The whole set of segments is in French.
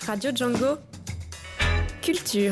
Radio Django. Culture.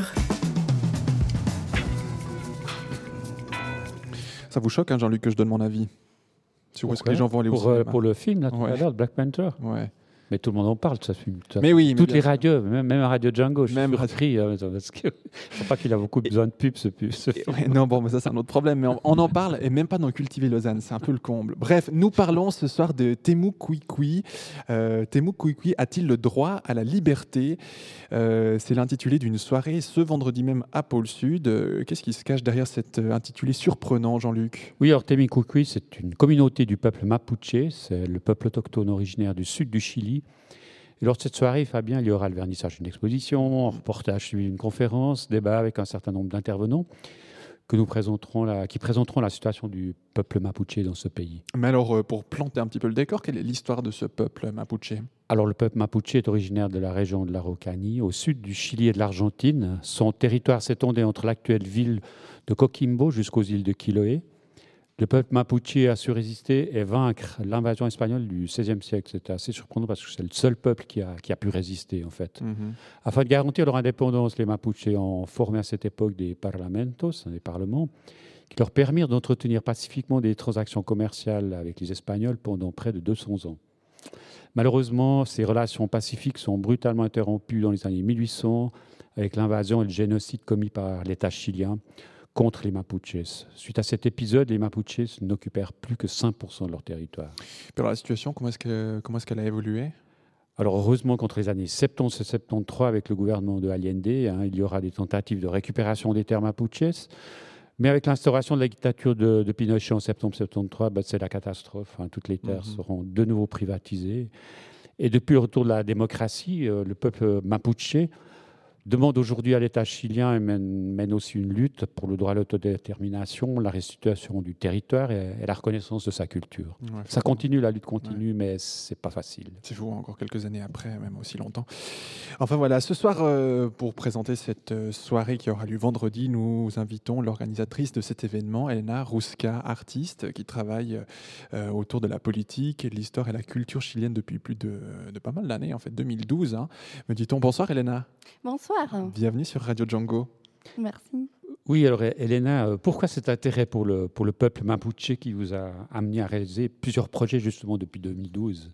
Ça vous choque, hein, Jean-Luc, que je donne mon avis sur où est-ce que les gens vont aller au cinéma? Pour le film, là, tout à l'heure, Black Panther. Ouais. Mais tout le monde en parle de ce film. Mais oui, toutes les sûr. radios, même Radio Django, je suis surpris. Parce que je crois pas qu'il a beaucoup besoin de pub, ce film. Ouais, non, bon, mais ça, c'est un autre problème. Mais on en parle, et même pas dans Cultiver Lausanne. C'est un peu le comble. Bref, nous parlons ce soir de Teemu Kuikui. Teemu Kuikui a-t-il le droit à la liberté? C'est l'intitulé d'une soirée ce vendredi même à Pôle Sud. Qu'est-ce qui se cache derrière cet intitulé surprenant, Jean-Luc? Oui, alors Teemu Kuikui, c'est une communauté du peuple Mapuche. C'est le peuple autochtone originaire du sud du Chili. Et lors de cette soirée, Fabien, il y aura le vernissage d'une exposition, un reportage suivi d'une conférence, débat avec un certain nombre d'intervenants qui présenteront la situation du peuple Mapuche dans ce pays. Mais alors, pour planter un petit peu le décor, quelle est l'histoire de ce peuple Mapuche? Alors, le peuple Mapuche est originaire de la région de l'Araucanie, au sud du Chili et de l'Argentine. Son territoire s'étendait entre l'actuelle ville de Coquimbo jusqu'aux îles de Chiloé. Le peuple Mapuche a su résister et vaincre l'invasion espagnole du XVIe siècle. C'était assez surprenant parce que c'est le seul peuple qui a pu résister, en fait. Afin de garantir leur indépendance, les Mapuches ont formé à cette époque des parlamentos, des parlements, qui leur permirent d'entretenir pacifiquement des transactions commerciales avec les Espagnols pendant près de 200 ans. Malheureusement, ces relations pacifiques sont brutalement interrompues dans les années 1800 avec l'invasion et le génocide commis par l'État chilien contre les Mapuches. Suite à cet épisode, les Mapuches n'occupèrent plus que 5% de leur territoire. Alors la situation, comment est-ce qu'elle a évolué? Alors heureusement, contre les années 70 et 73, avec le gouvernement de Allende, il y aura des tentatives de récupération des terres Mapuches. Mais avec l'instauration de la dictature de Pinochet en septembre 73, c'est la catastrophe. Toutes les terres seront de nouveau privatisées. Et depuis le retour de la démocratie, le peuple Mapuche demande aujourd'hui à l'État chilien et mène aussi une lutte pour le droit à l'autodétermination, la restitution du territoire et la reconnaissance de sa culture. Ouais, ça continue, la lutte continue, mais c'est pas facile. C'est fou, encore quelques années après, même aussi longtemps. Enfin voilà, ce soir, pour présenter cette soirée qui aura lieu vendredi, nous invitons l'organisatrice de cet événement, Elena Ruska, artiste qui travaille autour de la politique, de l'histoire et la culture chilienne depuis plus de pas mal d'années, en fait, 2012. Me dit-on. Bonsoir Elena. Bonsoir. Bienvenue sur Radio Django. Merci. Oui, alors Elena, pourquoi cet intérêt pour le peuple Mapuche qui vous a amené à réaliser plusieurs projets justement depuis 2012?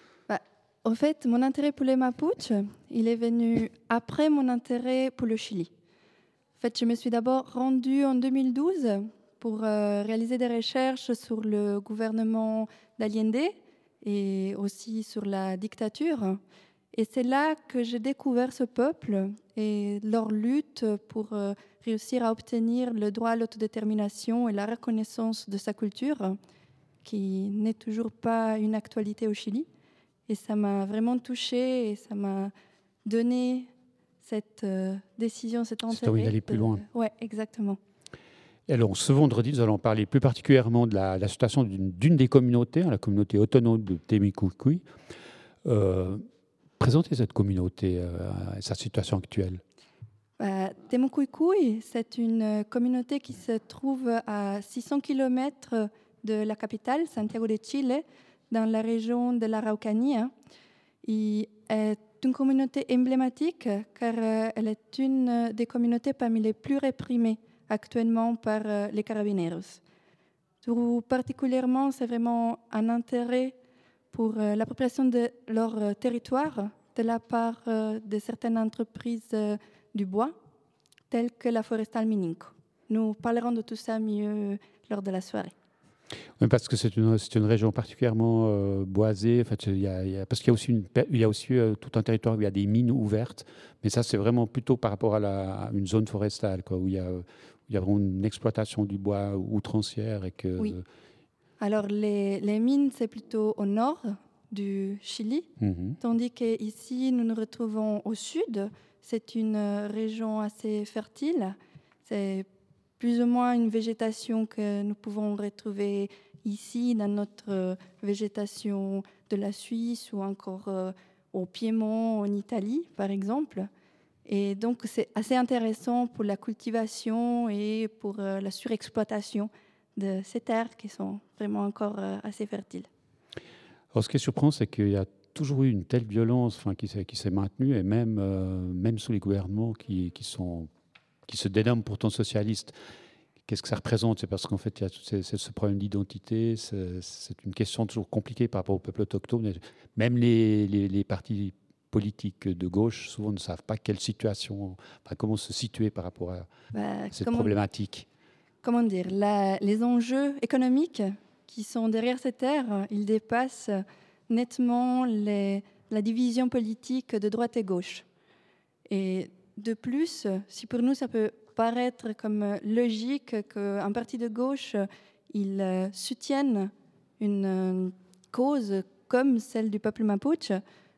En fait, mon intérêt pour les Mapuches, il est venu après mon intérêt pour le Chili. En fait, je me suis d'abord rendue en 2012 pour réaliser des recherches sur le gouvernement d'Allende et aussi sur la dictature. Et c'est là que j'ai découvert ce peuple et leur lutte pour réussir à obtenir le droit à l'autodétermination et la reconnaissance de sa culture, qui n'est toujours pas une actualité au Chili. Et ça m'a vraiment touchée et ça m'a donné cette décision, cet intérêt. C'est envie d'aller plus loin. Oui, exactement. Et alors, ce vendredi, nous allons parler plus particulièrement de la situation d'une des communautés, la communauté autonome de Teemu Kuikui. Présenter cette communauté et sa situation actuelle. Teemu Kuikui, c'est une communauté qui se trouve à 600 km de la capitale, Santiago de Chile, dans la région de l'Araucanie. Elle est une communauté emblématique car elle est une des communautés parmi les plus réprimées actuellement par les carabineros. Tout particulièrement, c'est vraiment un intérêt pour l'appropriation de leur territoire de la part de certaines entreprises du bois, telles que la Forestal Mininco. Nous parlerons de tout ça mieux lors de la soirée. Oui, parce que c'est une région particulièrement boisée. En fait, parce qu'il y a aussi tout un territoire où il y a des mines ouvertes, mais ça c'est vraiment plutôt par rapport à une zone forestale, où il y a vraiment une exploitation du bois outrancière. Oui. Alors les mines, c'est plutôt au nord du Chili, tandis qu'ici, nous nous retrouvons au sud. C'est une région assez fertile. C'est plus ou moins une végétation que nous pouvons retrouver ici dans notre végétation de la Suisse ou encore au Piémont, en Italie, par exemple. Et donc, c'est assez intéressant pour la cultivation et pour la surexploitation de ces terres qui sont vraiment encore assez fertiles. Alors, ce qui est surprenant, c'est qu'il y a toujours eu une telle violence qui s'est maintenue, et même sous les gouvernements qui se dénomment pourtant socialistes. Qu'est-ce que ça représente? C'est parce qu'en fait, il y a ce problème d'identité. C'est une question toujours compliquée par rapport au peuple autochtone. Même les partis politiques de gauche, souvent, ne savent pas comment se situer par rapport à cette problématique. Comment dire, les enjeux économiques qui sont derrière cette ère, ils dépassent nettement la division politique de droite et gauche. Et de plus, si pour nous ça peut paraître comme logique qu'un parti de gauche il soutienne une cause comme celle du peuple mapuche,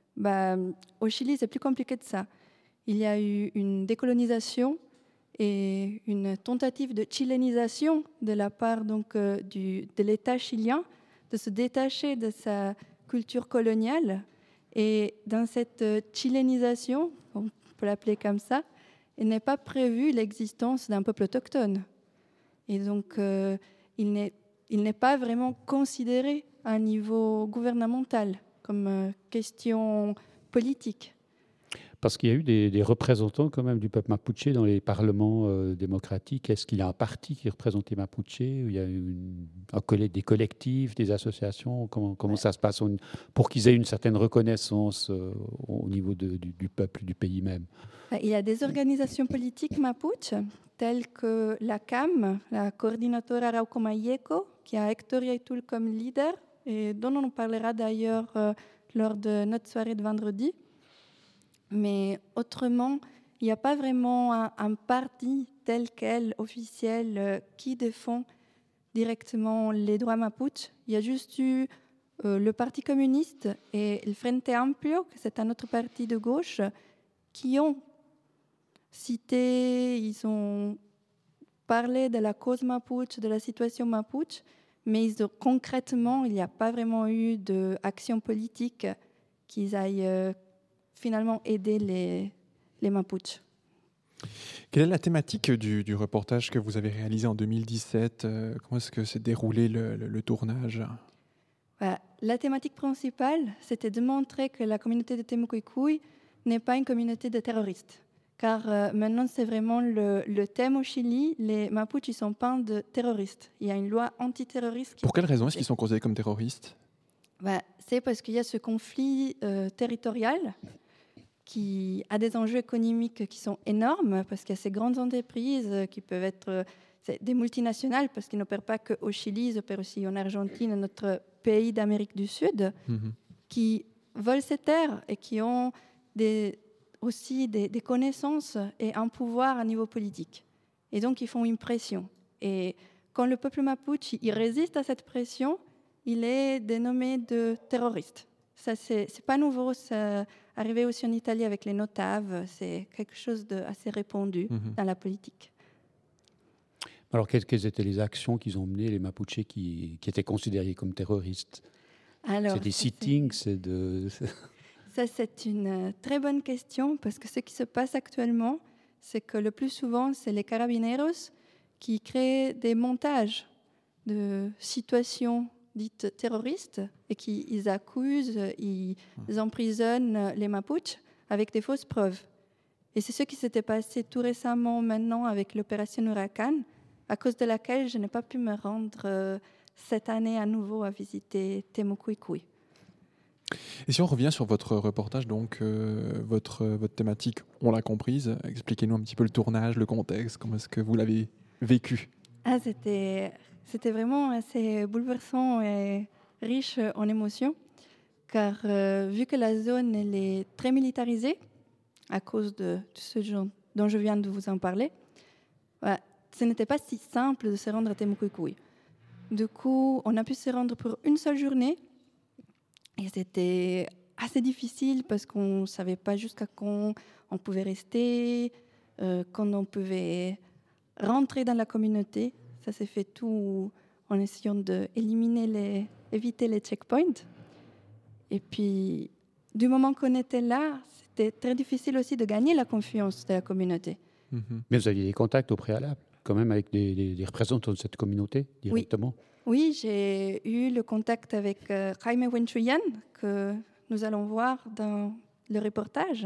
au Chili c'est plus compliqué que ça. Il y a eu une décolonisation et une tentative de chilénisation de la part de l'État chilien de se détacher de sa culture coloniale. Et dans cette chilénisation, on peut l'appeler comme ça, il n'est pas prévu l'existence d'un peuple autochtone. Et donc, il n'est pas vraiment considéré à un niveau gouvernemental comme question politique. Parce qu'il y a eu des représentants quand même du peuple mapuche dans les parlements démocratiques. Est-ce qu'il y a un parti qui représente les Mapuches? Il y a des collectifs, des associations? Comment ça se passe pour qu'ils aient une certaine reconnaissance au niveau du peuple, du pays même? Il y a des organisations politiques mapuches, telles que la CAM, la Coordinatora Arauco Mayeco, qui a Héctor Yaitul comme leader, et dont on parlera d'ailleurs lors de notre soirée de vendredi. Mais autrement, il n'y a pas vraiment un parti tel quel, officiel, qui défend directement les droits mapuches. Il y a juste eu le Parti communiste et le Frente Amplio, que c'est un autre parti de gauche, qui ont cité, ils ont parlé de la cause mapuche, de la situation mapuche, mais concrètement, il n'y a pas vraiment eu d'action politique qu'ils aillent finalement aider les Mapuches. Quelle est la thématique du reportage que vous avez réalisé en 2017 ? Comment est-ce que s'est déroulé le tournage ? La thématique principale, c'était de montrer que la communauté de Temucuicui n'est pas une communauté de terroristes. Car maintenant, c'est vraiment le thème au Chili. Les Mapuches ne sont pas de terroristes. Il y a une loi antiterroriste. Pour quelle raison est-ce qu'ils sont considérés comme terroristes ? C'est parce qu'il y a ce conflit territorial qui a des enjeux économiques qui sont énormes, parce qu'il y a ces grandes entreprises qui peuvent être des multinationales, parce qu'ils n'opèrent pas qu'au Chili, ils opèrent aussi en Argentine, notre pays d'Amérique du Sud, qui volent ces terres et qui ont aussi des connaissances et un pouvoir à niveau politique. Et donc, ils font une pression. Et quand le peuple mapuche il résiste à cette pression, il est dénommé de terroriste. Ça, c'est pas nouveau. Ça arrivait aussi en Italie avec les notaves. C'est quelque chose d'assez répandu dans la politique. Alors, quelles étaient les actions qu'ils ont menées, les Mapuches, qui étaient considérés comme terroristes? C'est des sittings, Ça, c'est une très bonne question, parce que ce qui se passe actuellement, c'est que le plus souvent, c'est les carabineros qui créent des montages de situations dites terroristes et qui ils accusent, ils emprisonnent les Mapuches avec des fausses preuves. Et c'est ce qui s'était passé tout récemment maintenant avec l'opération Huracan, à cause de laquelle je n'ai pas pu me rendre cette année à nouveau à visiter Temucuicui. Et si on revient sur votre reportage, donc votre thématique, on l'a comprise, expliquez-nous un petit peu le tournage, le contexte, comment est-ce que vous l'avez vécu? C'était vraiment assez bouleversant et riche en émotions, car vu que la zone elle est très militarisée, à cause de ce dont je viens de vous en parler, ce n'était pas si simple de se rendre à Temucuicui. Du coup, on a pu se rendre pour une seule journée, et c'était assez difficile parce qu'on ne savait pas jusqu'à quand on pouvait rester, quand on pouvait rentrer dans la communauté. Ça s'est fait tout en essayant d'éviter les checkpoints. Et puis, du moment qu'on était là, c'était très difficile aussi de gagner la confiance de la communauté. Mais vous aviez des contacts au préalable, quand même, avec des représentants de cette communauté, directement? Oui, j'ai eu le contact avec Jaime Wenchuyan, que nous allons voir dans le reportage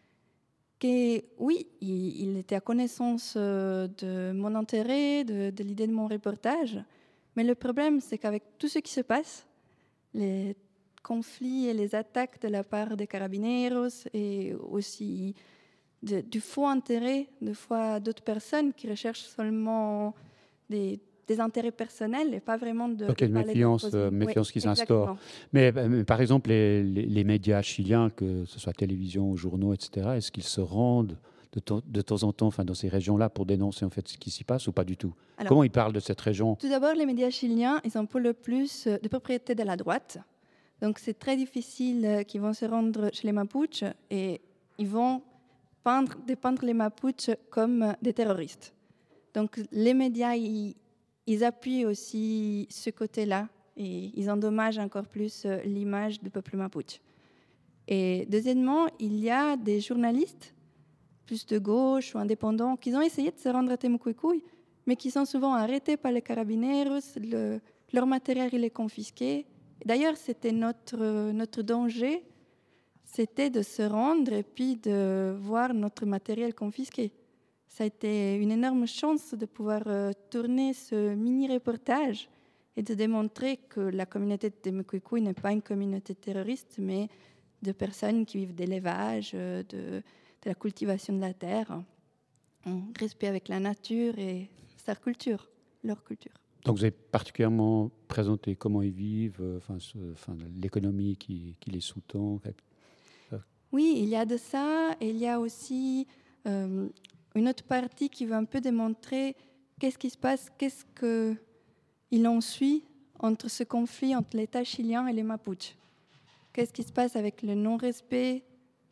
que oui, il était à connaissance de mon intérêt, de l'idée de mon reportage, mais le problème, c'est qu'avec tout ce qui se passe, les conflits et les attaques de la part des carabineros et aussi du faux intérêt de fois d'autres personnes qui recherchent seulement des intérêts personnels et pas vraiment de... Donc il y a une méfiance qui s'instaure. Mais par exemple, les médias chiliens, que ce soit télévision ou journaux, etc., est-ce qu'ils se rendent de temps en temps dans ces régions-là pour dénoncer en fait ce qui s'y passe ou pas du tout? Alors, comment ils parlent de cette région? Tout d'abord, les médias chiliens, ils ont pour le plus de propriété de la droite. Donc c'est très difficile qu'ils vont se rendre chez les Mapuches et ils vont dépeindre les Mapuches comme des terroristes. Donc les médias, ils appuient aussi ce côté-là et ils endommagent encore plus l'image du peuple Mapuche. Et deuxièmement, il y a des journalistes plus de gauche ou indépendants qui ont essayé de se rendre à Temucuicui, mais qui sont souvent arrêtés par les carabineros, leur matériel il est confisqué. D'ailleurs, c'était notre danger, c'était de se rendre et puis de voir notre matériel confisqué. Ça a été une énorme chance de pouvoir tourner ce mini-reportage et de démontrer que la communauté de Temucuicui n'est pas une communauté terroriste, mais de personnes qui vivent d'élevage, de la cultivation de la terre, en respect avec la nature et leur culture. Donc vous avez particulièrement présenté comment ils vivent, l'économie qui les sous-tend. Oui, il y a de ça, et il y a aussi une autre partie qui va un peu démontrer qu'est-ce qui se passe, qu'est-ce qu'il en suit entre ce conflit entre l'État chilien et les Mapuches. Qu'est-ce qui se passe avec le non-respect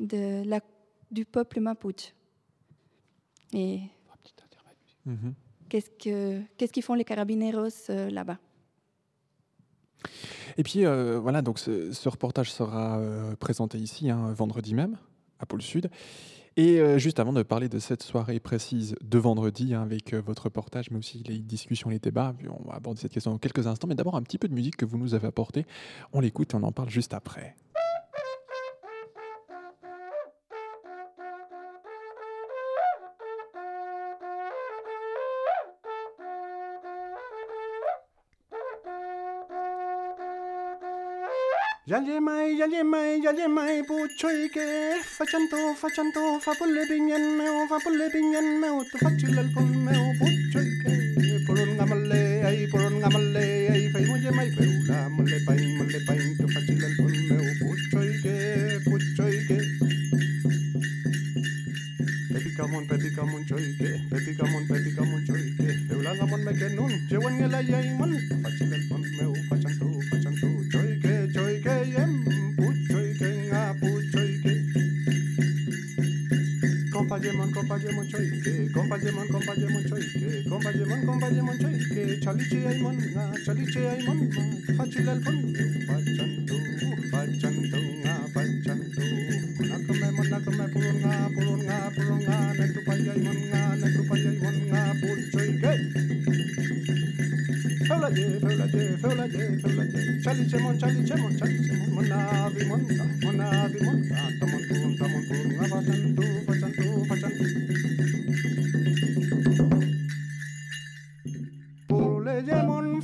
du peuple Mapuche. Et qu'est-ce qu'ils font les carabineros là-bas? Et puis voilà, donc ce reportage sera présenté ici vendredi même à Pôle Sud. Et juste avant de parler de cette soirée précise de vendredi avec votre reportage, mais aussi les discussions, les débats, puis on va aborder cette question dans quelques instants. Mais d'abord un petit peu de musique que vous nous avez apportée. On l'écoute et on en parle juste après. Yalle mai puccioi faccianto fa pulle pignan meu tu facci lal pun meu puccioi che pulun ngamalle ai fai muje mai peula mulle pai tu facci lal pun meu puccioi che pepi camon choi che peula ngamon me que nun jewan ngela yai mon facci lal pun meu faccianto choi che yem Compagnon choike, chaliche ay mon, facil al pon, fachanto, nakame purunga, nektu payay mon, pulchoike. Feulaje, chaliche mon, monavi mon, tamon purunga, fachanto. Puruleye mon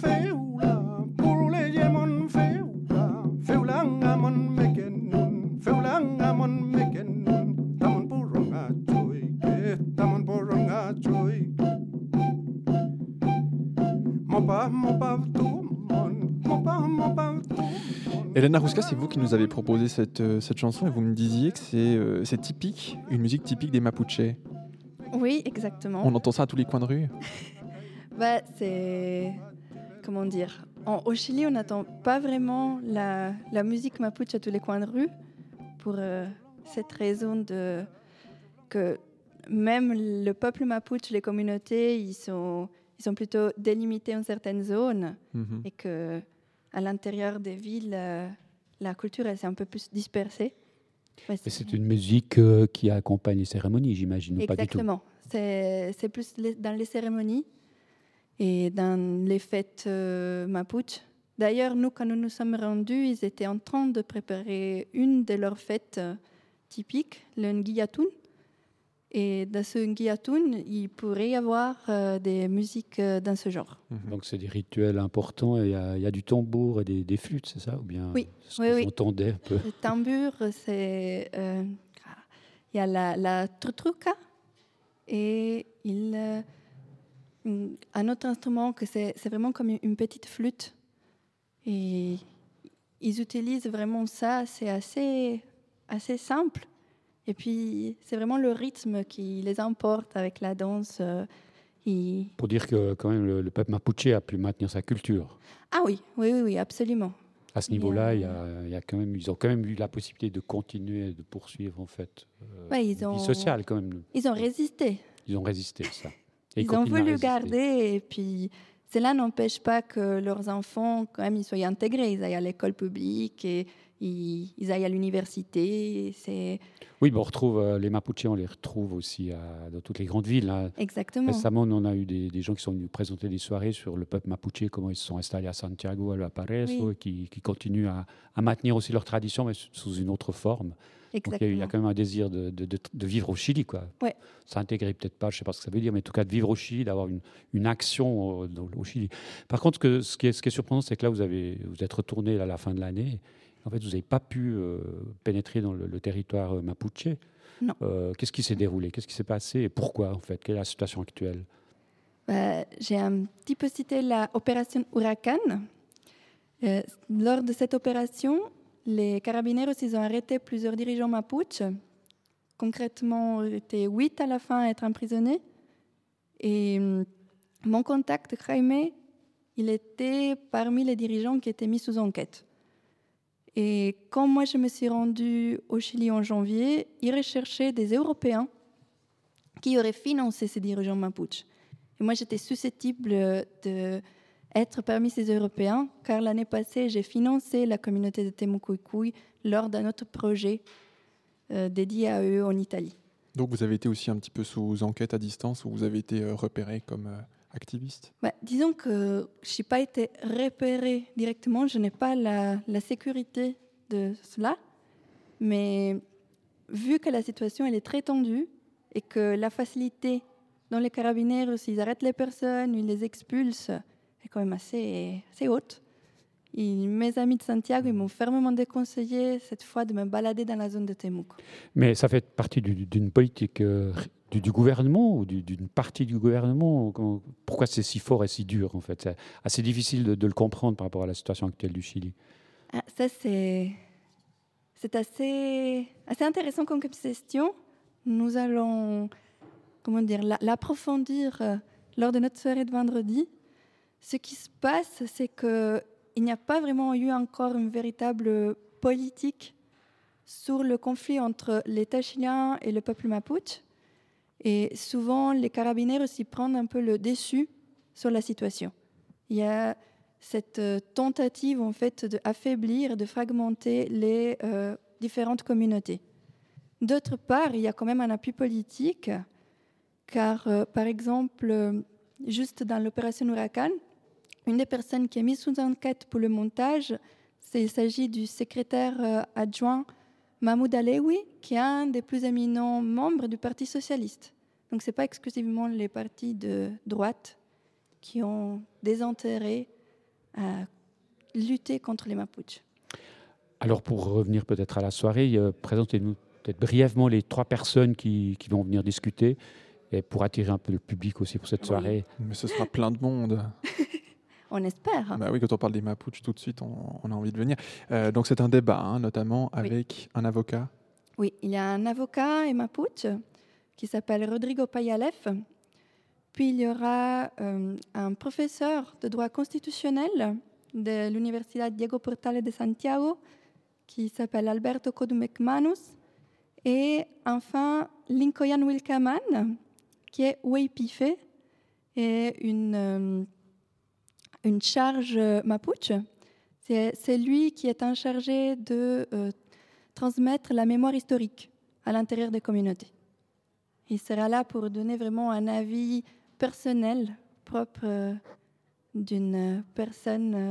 feulanga mon mekenun, tamon purunga choy. Mopa Elena Ruska, c'est vous qui nous avez proposé cette chanson et vous me disiez que c'est typique, une musique typique des Mapuches. Oui, exactement. On entend ça à tous les coins de rue. C'est... Comment dire? Au Chili, on n'entend pas vraiment la musique Mapuche à tous les coins de rue pour cette raison que même le peuple Mapuche, les communautés, ils sont plutôt délimités en certaines zones et qu'à l'intérieur des villes, la culture elle, s'est un peu plus dispersée. C'est une musique qui accompagne les cérémonies, j'imagine, ou pas du tout? Exactement. C'est plus dans les cérémonies et dans les fêtes Mapuche D'ailleurs, nous, quand nous nous sommes rendus, ils étaient en train de préparer une de leurs fêtes typiques, le Ngiyatun. Et dans ce Ngiyatun, il pourrait y avoir des musiques dans ce genre. Donc c'est des rituels importants, et il y a du tambour et des flûtes, c'est ça? Ou bien Oui, ce oui, que oui. j'entendais un peu. Le tambour, c'est... il y a la trutruka et un autre instrument que c'est vraiment comme une petite flûte. Et ils utilisent vraiment ça, c'est assez simple. Et puis, c'est vraiment le rythme qui les emporte avec la danse. Pour dire que quand même le peuple mapuche a pu maintenir sa culture. Ah oui, absolument. À ce niveau-là, il y a quand même, ils ont quand même eu la possibilité de continuer, de poursuivre en fait Ouais, une vie sociale quand même. Ils ont résisté. Ils ont résisté, ça. Et Ils ont continuent à voulu résister. garder, et puis cela n'empêche pas que leurs enfants, quand même, ils soient intégrés. Ils aillent à l'école publique et ils aillent à l'université. Oui, on retrouve les Mapuches, on les retrouve aussi dans toutes les grandes villes. Hein. Exactement. Récemment, on a eu des gens qui sont venus présenter des soirées sur le peuple mapuche, comment ils se sont installés à Santiago, à Valparaiso, Oui. et qui continuent à maintenir aussi leur tradition, mais sous une autre forme. Donc il y a quand même un désir de vivre au Chili, quoi. Ouais. S'intégrer, peut-être pas, je ne sais pas ce que ça veut dire, mais en tout cas de vivre au Chili, d'avoir une action au Chili. Par contre, ce qui est surprenant, c'est que là, vous êtes retourné à la fin de l'année. En fait, vous n'avez pas pu pénétrer dans le territoire mapuche. Non. Qu'est-ce qui s'est déroulé? Qu'est-ce qui s'est passé? Et pourquoi, en fait? Quelle est la situation actuelle? J'ai un petit peu cité l'opération Huracan. Lors de cette opération, les carabineros, ils ont arrêté plusieurs dirigeants mapuches. Concrètement, il était 8 à la fin à être emprisonnés. Et mon contact, Jaime, il était parmi les dirigeants qui étaient mis sous enquête. Et quand moi je me suis rendue au Chili en janvier, ils recherchaient des Européens qui auraient financé ces dirigeants mapuches. Et moi j'étais susceptible d'être parmi ces Européens, car l'année passée j'ai financé la communauté de Temucuicui lors d'un autre projet dédié à eux en Italie. Donc vous avez été aussi un petit peu sous enquête à distance, ou vous avez été repéré comme activiste? Disons que je n'ai pas été repérée directement, je n'ai pas la sécurité de cela, mais vu que la situation elle est très tendue et que la facilité dans les carabiniers, s'ils arrêtent les personnes, ils les expulsent, est quand même assez haute. Mes amis de Santiago, ils m'ont fermement déconseillé cette fois de me balader dans la zone de Temuco. Mais ça fait partie d'une politique du gouvernement ou d'une partie du gouvernement? Pourquoi c'est si fort et si dur, en fait? C'est assez difficile de le comprendre par rapport à la situation actuelle du Chili. Ça, c'est assez intéressant comme question. Nous allons l'approfondir lors de notre soirée de vendredi. Ce qui se passe, c'est qu'il n'y a pas vraiment eu encore une véritable politique sur le conflit entre l'État chilien et le peuple mapuche. Et souvent, les carabiniers aussi prennent un peu le dessus sur la situation. Il y a cette tentative en fait d'affaiblir, de fragmenter les différentes communautés. D'autre part, il y a quand même un appui politique, car par exemple, juste dans l'opération Huracan, une des personnes qui est mise sous enquête pour le montage, il s'agit du secrétaire adjoint Mahmoud Alewi, qui est un des plus éminents membres du Parti socialiste. Donc ce n'est pas exclusivement les partis de droite qui ont des intérêts à lutter contre les Mapuches. Alors pour revenir peut-être à la soirée, présentez-nous peut-être brièvement les 3 personnes qui vont venir discuter, et pour attirer un peu le public aussi pour cette soirée. Mais ce sera plein de monde. On espère. Oui, quand on parle des Mapuches, tout de suite, on a envie de venir. Donc c'est un débat, notamment avec un avocat. Oui, il y a un avocat et Mapuche qui s'appelle Rodrigo Payalef. Puis il y aura un professeur de droit constitutionnel de l'Université Diego Portales de Santiago qui s'appelle Alberto Codumec Manus. Et enfin, Lincoln Wilkaman, qui est Weipife, et une charge mapuche. C'est lui qui est en chargé de transmettre la mémoire historique à l'intérieur des communautés. Il sera là pour donner vraiment un avis personnel propre d'une personne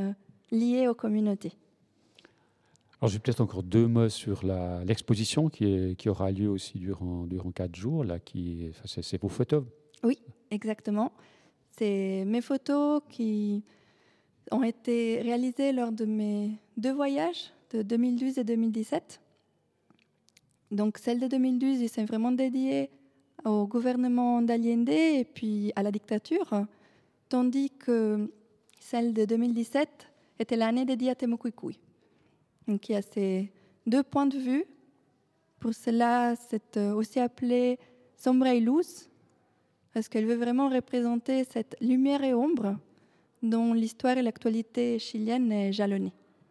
liées aux communautés. Alors, j'ai peut-être encore 2 mots sur l'exposition qui aura lieu aussi durant 4 jours. Là, c'est vos photos. Oui, exactement. C'est mes photos qui ont été réalisées lors de mes 2 voyages de 2012 et 2017. Donc, celle de 2012, il s'est vraiment dédiée au gouvernement d'Allende et puis à la dictature, tandis que celle de 2017 était l'année dédiée à Temucuicui. Donc, il y a ces 2 points de vue. Pour cela, c'est aussi appelé Sombra y Luz, parce qu'elle veut vraiment représenter cette lumière et ombre dont l'histoire et l'actualité chilienne est jalonnée.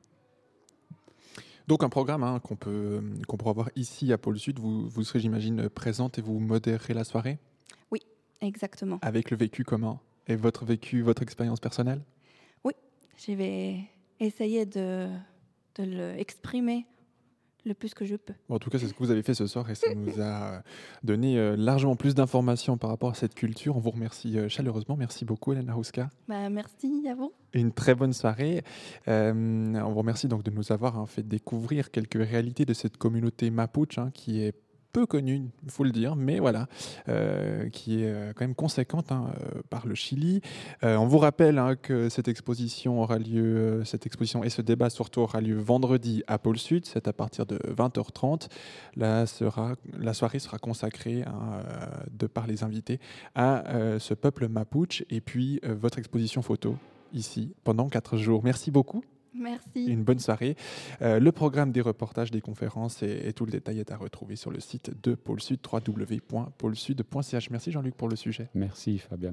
Donc un programme qu'on pourra voir ici à Pôle Sud. Vous serez, j'imagine, présente et vous modérerez la soirée? Oui, exactement. Avec le vécu commun et votre expérience personnelle? Oui, je vais essayer de l'exprimer le plus que je peux. Bon, en tout cas, c'est ce que vous avez fait ce soir et ça nous a donné largement plus d'informations par rapport à cette culture. On vous remercie chaleureusement. Merci beaucoup, Elena Ruska. Merci à vous. Une très bonne soirée. On vous remercie donc de nous avoir fait découvrir quelques réalités de cette communauté mapuche qui est peu connue, il faut le dire, mais voilà, qui est quand même conséquente par le Chili. On vous rappelle que cette exposition et ce débat surtout aura lieu vendredi à Pôle Sud, c'est à partir de 20h30. La soirée sera consacrée, de par les invités, à ce peuple mapuche et puis votre exposition photo ici pendant 4 jours. Merci beaucoup. Merci. Une bonne soirée. Le programme des reportages, des conférences et tout le détail est à retrouver sur le site de Pôle Sud, www.polesud.ch. Merci Jean-Luc pour le sujet. Merci Fabien.